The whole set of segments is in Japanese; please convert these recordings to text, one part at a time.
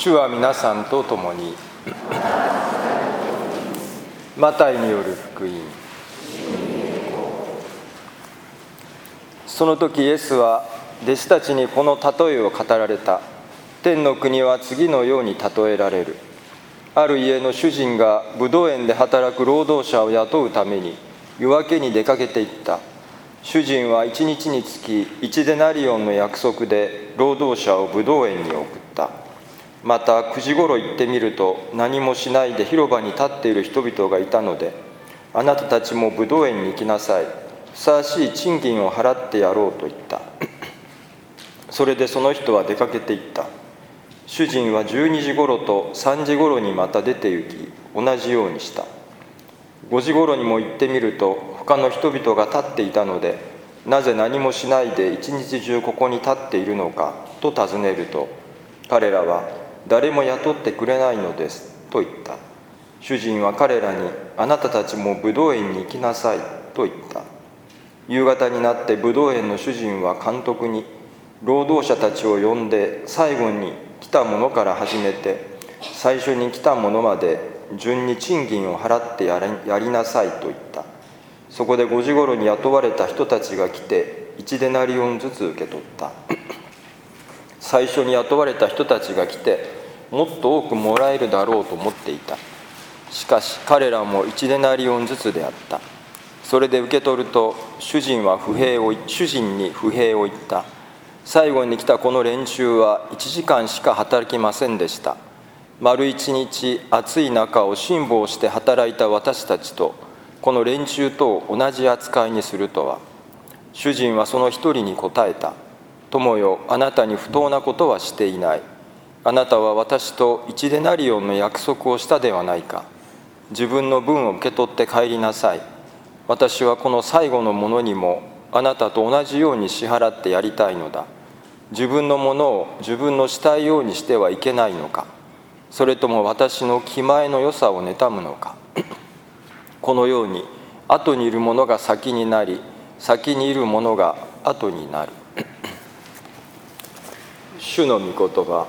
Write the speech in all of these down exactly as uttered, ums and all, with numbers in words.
主は皆さんと共に。マタイによる福音。その時イエスは弟子たちにこの例えを語られた。天の国は次のように例えられる。ある家の主人がブドウ園で働く労働者を雇うために夜明けに出かけていった。主人は一日につき一デナリオンの約束で労働者をブドウ園に送った。またくじごろ行ってみると、何もしないで広場に立っている人々がいたので、あなたたちもブドウ園に行きなさい。ふさわしい賃金を払ってやろうと言った。それでその人は出かけていった。主人はじゅうにじごろとさんじごろにまた出て行き、同じようにした。ごじごろにも行ってみると、他の人々が立っていたので、なぜ何もしないで一日中ここに立っているのかと尋ねると、彼らは誰も雇ってくれないのですと言った。主人は彼らに、あなたたちもブドウ園に行きなさいと言った。夕方になってブドウ園の主人は監督に、労働者たちを呼んで、最後に来た者から始めて最初に来た者まで順に賃金を払ってや り, やりなさいと言った。そこでごじごろに雇われた人たちが来ていちデナリオンずつ受け取った。最初に雇われた人たちが来てもっと多くもらえるだろうと思っていた。しかし彼らもいちデナリオンずつであった。それで受け取ると、主人は不平を主人に不平を言った。最後に来たこの連中はいちじかんしか働きませんでした。丸一日暑い中を辛抱して働いた私たちとこの連中と同じ扱いにするとは。主人はその一人に答えた。友よ、あなたに不当なことはしていない。あなたは私と一デナリオンの約束をしたではないか。自分の分を受け取って帰りなさい。私はこの最後のものにもあなたと同じように支払ってやりたいのだ。自分のものを自分のしたいようにしてはいけないのか。それとも私の気前の良さを妬むのか。このように後にいるものが先になり、先にいるものが後になる。主の御言葉。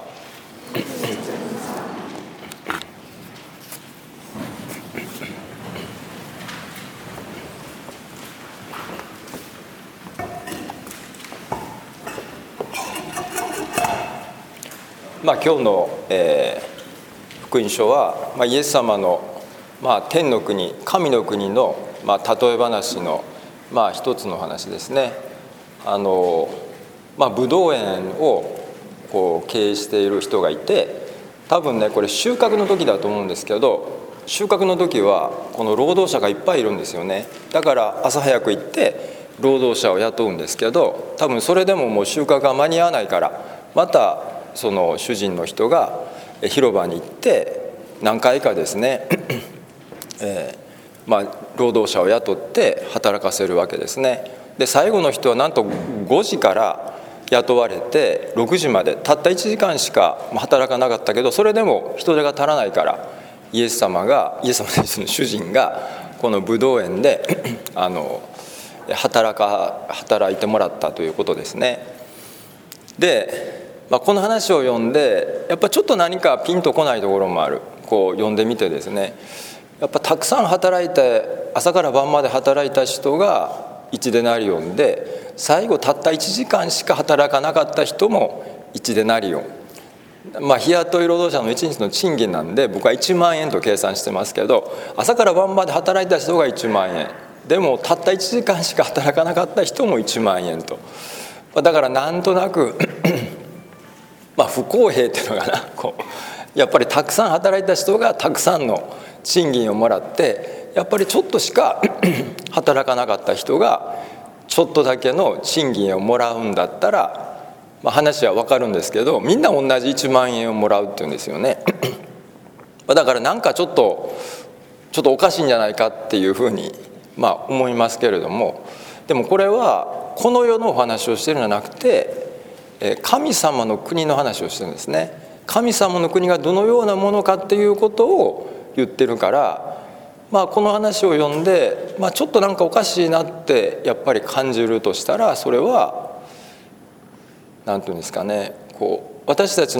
まあ、今日の、えー、福音書は、まあ、イエス様の、まあ、天の国、神の国の、まあ、例え話の、まあ、一つの話ですね。あの、まあ、ブドウ園をこう経営している人がいて、多分ねこれ収穫の時だと思うんですけど、収穫の時はこの労働者がいっぱいいるんですよね。だから朝早く行って労働者を雇うんですけど、多分それでももう収穫が間に合わないから、またその主人の人が広場に行って何回かですね、えーまあ、労働者を雇って働かせるわけですね。で最後の人はなんとごじから雇われてろくじまで、たったいちじかんしか働かなかったけど、それでも人手が足らないからイエス様がイエス様ですね、主人がこのブドウ園であの働か働いてもらったということですね。でまあ、この話を読んでやっぱちょっと何かピンとこないところもある。こう読んでみてですね、やっぱたくさん働いて朝から晩まで働いた人がいちデナリオンで、最後たったいちじかんしか働かなかった人もいちデナリオン。まあ日雇い労働者のいちにちの賃金なんで僕はいちまんえんと計算してますけど、朝から晩まで働いた人がいちまんえんでもたったいちじかんしか働かなかった人もいちまんえんと。だからなんとなくまあ、不公平っていうのかな、こうやっぱりたくさん働いた人がたくさんの賃金をもらって、やっぱりちょっとしか働かなかった人がちょっとだけの賃金をもらうんだったら、まあ、話は分かるんですけど、みんな同じいちまんえんをもらうっていうんですよね。だからなんかちょっとちょっとおかしいんじゃないかっていうふうに、まあ、思いますけれども、でもこれはこの世のお話をしてるんじゃなくて、神様の国の話をしてるんですね。神様の国がどのようなものかっていうことを言ってるから、まあ、この話を読んで、まあ、ちょっとなんかおかしいなってやっぱり感じるとしたら、それは何て言うんですかね、こう私たちの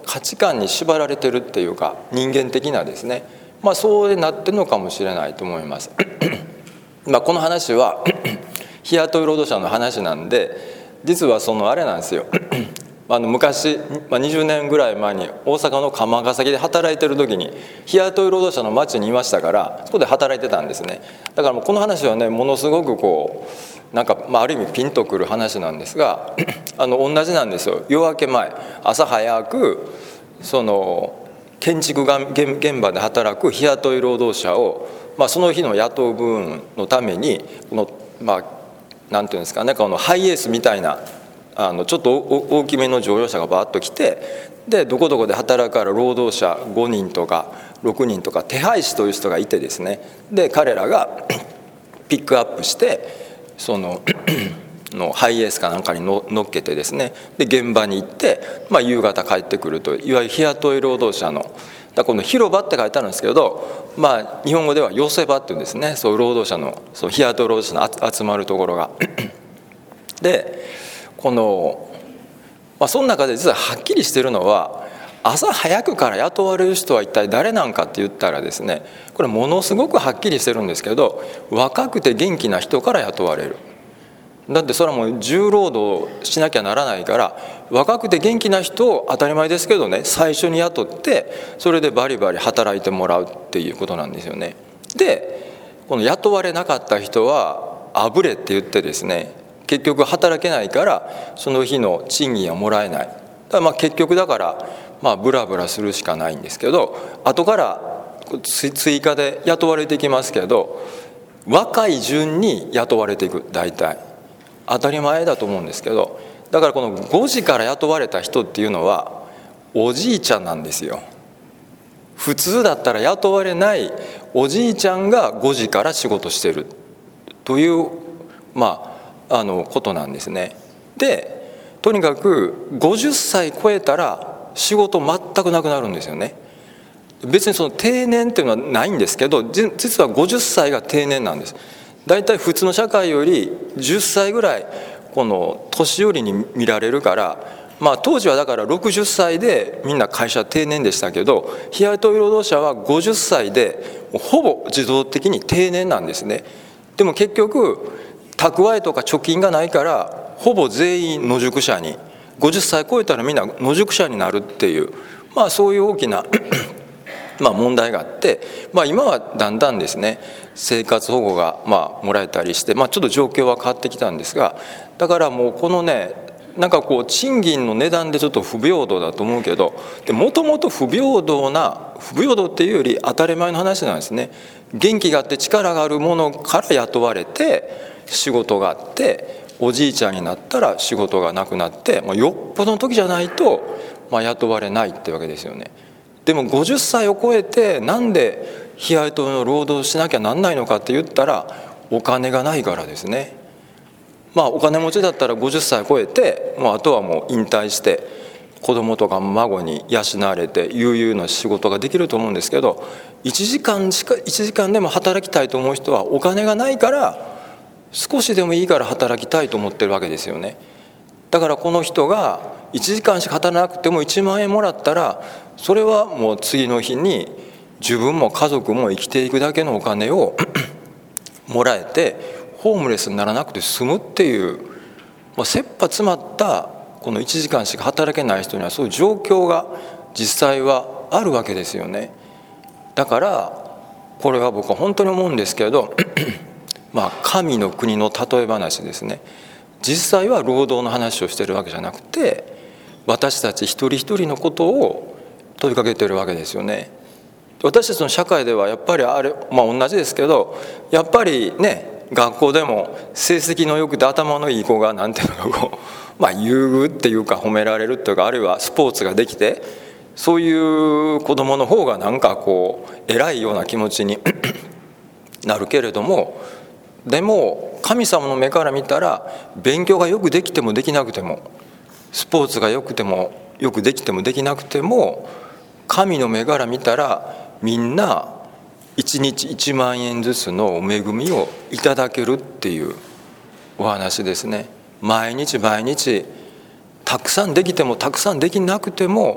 価値観に縛られてるっていうか、人間的なですね、まあそうなってるのかもしれないと思います。まあこの話は日雇い労働者の話なんで、実はそのあれなんですよあの昔、まあ、にじゅうねんぐらい前に大阪の釜ヶ崎で働いてる時に日雇い労働者の町にいましたから、そこで働いてたんですね。だからもうこの話はね、ものすごくこうなんか、まあ、ある意味ピンとくる話なんですがあの同じなんですよ。夜明け前、朝早くその建築現場で働く日雇い労働者を、まあ、その日の雇う分のためにこの、まあ、なんていうんですかね、このハイエースみたいなあのちょっと大きめの乗用車がバーッと来て、でどこどこで働くから労働者ごにんとかろくにんとか手配師という人がいてですね、で彼らがピックアップしてそののハイエースかなんかにの乗っけてですね、で現場に行って、まあ、夕方帰ってくるという、いわゆる日雇い労働者の、だこの広場って書いてあるんですけど、まあ、日本語では寄せ場っていうんですね。そういう労働者の、その日雇い労働者の集まるところがでこの、まあ、その中で実ははっきりしているのは、朝早くから雇われる人は一体誰なんかって言ったらですね、これものすごくはっきりしてるんですけど、若くて元気な人から雇われる。だってそれはもう重労働しなきゃならないから、若くて元気な人を当たり前ですけどね、最初に雇って、それでバリバリ働いてもらうっていうことなんですよね。でこの雇われなかった人はあぶれって言ってですね、結局働けないからその日の賃金はもらえない。だからまあ結局だからまあブラブラするしかないんですけど、後から追加で雇われていきますけど、若い順に雇われていく。大体当たり前だと思うんですけど、だからこのごじから雇われた人っていうのはおじいちゃんなんですよ。普通だったら雇われないおじいちゃんがごじから仕事してるというまああのことなんですね。でとにかくごじゅっさい超えたら仕事全くなくなるんですよね。別にその定年っていうのはないんですけど、実はごじゅっさいが定年なんです。だいたい普通の社会よりじゅっさいぐらいこの年寄りに見られるから、まあ当時はだからろくじゅっさいでみんな会社定年でしたけど、日雇い労働者はごじゅっさいでほぼ自動的に定年なんですね。でも結局蓄えとか貯金がないからほぼ全員野宿者に、ごじゅっさい超えたらみんな野宿者になるっていう、まあそういう大きなまあ問題があって、まあ、今はだんだんですね生活保護がまあもらえたりして、まあ、ちょっと状況は変わってきたんですが、だからもうこのねなんかこう賃金の値段でちょっと不平等だと思うけど、もともと不平等な不平等っていうより当たり前の話なんですね。元気があって力があるものから雇われて仕事があって、おじいちゃんになったら仕事がなくなって、まあ、よっぽどの時じゃないと、まあ、雇われないってわけですよね。でもごじゅっさいを超えてなんで日雇いの労働しなきゃなんないのかって言ったら、お金がないからですね。まあお金持ちだったらごじゅっさい超えて、もうあとはもう引退して子供とか孫に養われて悠々な仕事ができると思うんですけど、いちじかんしかいちじかんでも働きたいと思う人はお金がないから、少しでもいいから働きたいと思ってるわけですよね。だからこの人がいちじかんしか働かなくてもいちまんえんもらったら、それはもう次の日に自分も家族も生きていくだけのお金をもらえて、ホームレスにならなくて済むっていう、まあ、切羽詰まったこのいちじかんしか働けない人にはそういう状況が実際はあるわけですよね。だからこれは僕は本当に思うんですけどまあ神の国の例え話ですね。実際は労働の話をしてるわけじゃなくて、私たち一人一人のことを問いかけてるわけですよね。私たちの社会ではやっぱりあれ、まあ同じですけど、やっぱりね、学校でも成績の良くて頭のいい子がなんていうのかこう、まあ優遇っていうか褒められるっていうか、あるいはスポーツができて、そういう子供の方がなんかこう偉いような気持ちになるけれども、でも神様の目から見たら、勉強がよくできてもできなくても、スポーツがよくてもよくできてもできなくても、神の目から見たらみんないちにちいちまんえんずつの恵みをいただけるっていうお話ですね。毎日毎日たくさんできてもたくさんできなくても、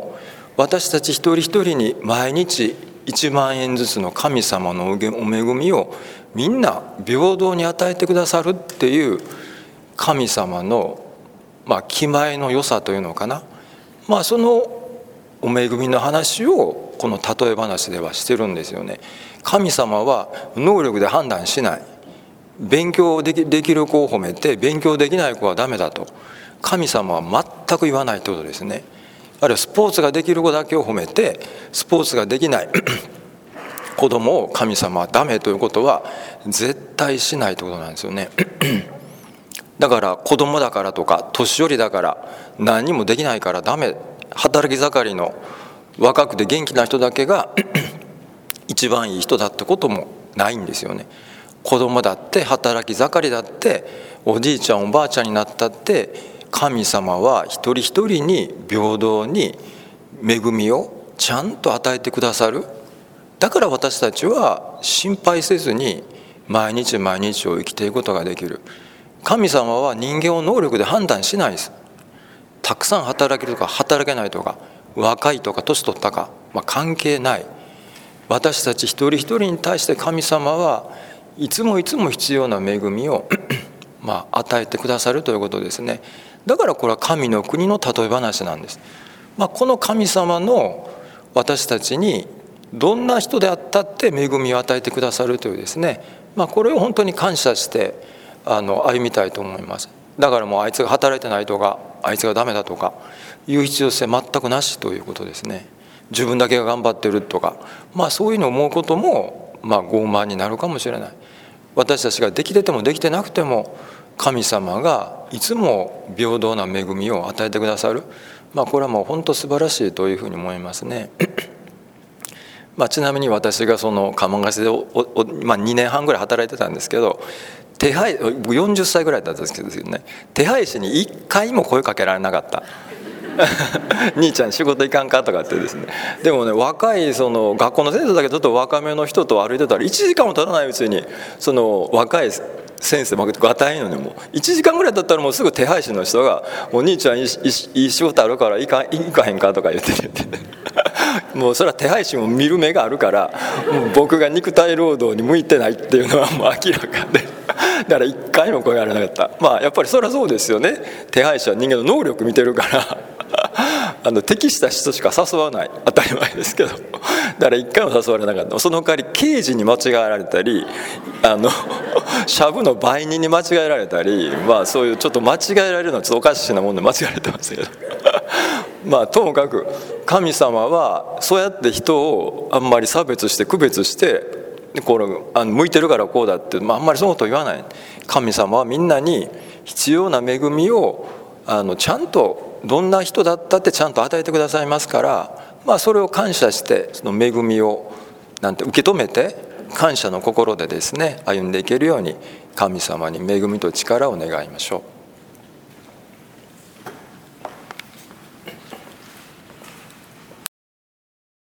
私たち一人一人に毎日いちまんえんずつの神様のお恵みをみんな平等に与えてくださるっていう神様の、まあ、気前の良さというのかな、まあ、そのお恵みの話をこの例え話ではしてるんですよね。神様は能力で判断しない。勉強でき、できる子を褒めて勉強できない子はダメだと神様は全く言わないってことですね。あるいはスポーツができる子だけを褒めてスポーツができない子供を神様はダメということは絶対しないということなんですよね。だから子供だからとか年寄りだから何にもできないからダメ、働き盛りの若くて元気な人だけが一番いい人だってこともないんですよね。子供だって働き盛りだっておじいちゃんおばあちゃんになったって神様は一人一人に平等に恵みをちゃんと与えてくださる。だから私たちは心配せずに毎日毎日を生きていくことができる。神様は人間を能力で判断しないです。たくさん働けるとか働けないとか若いとか年取ったか、まあ、関係ない。私たち一人一人に対して神様はいつもいつも必要な恵みをまあ与えてくださるということですね。だからこれは神の国の例え話なんです。まあ、この神様の私たちにどんな人であったって恵みを与えてくださるというですね、まあ、これを本当に感謝してあの歩みたいと思います。だからもうあいつが働いてないとかあいつがダメだとかいう必要性全くなしということですね。自分だけが頑張ってるとか、まあ、そういうのを思うこともまあ傲慢になるかもしれない。私たちができててもできてなくても神様がいつも平等な恵みを与えてくださる、まあ、これはもう本当素晴らしいというふうに思いますね。まあちなみに私がその鴨川市でおお、まあ、にねんはんぐらい働いてたんですけど、手配よんじゅっさいぐらいだったんですけどね、手配師にいっかいも声かけられなかった兄ちゃん仕事行かんかとかってですね。でもね、若いその学校の先生だけどちょっと若めの人と歩いてたらいちじかんも経たないうちにその若い先生負けてがたいのにもういちじかんぐらいだったらもうすぐ手配師の人が「お兄ちゃんいいいい仕事あるから行か行かへんか」とか言って言ってもうそれは手配師も見る目があるからもう僕が肉体労働に向いてないっていうのはもう明らかでだから一回も声があらなかった。まあやっぱりそりゃそうですよね。手配師は人間の能力見てるからあの適した人しか誘わない、当たり前ですけど、だから一回も誘われなかった。その代わり刑事に間違えられたりあのシャブの売人に間違えられたり、まあそういうちょっと間違えられるのはちょっとおかしなもんで間違えられてますけどまあともかく神様はそうやって人をあんまり差別して区別してこれあの向いてるからこうだって、まあ、あんまりそのこと言わない。神様はみんなに必要な恵みをあのちゃんとどんな人だったってちゃんと与えてくださいますから、まあ、それを感謝してその恵みをなんて受け止めて感謝の心でですね歩んでいけるように神様に恵みと力を願いましょう。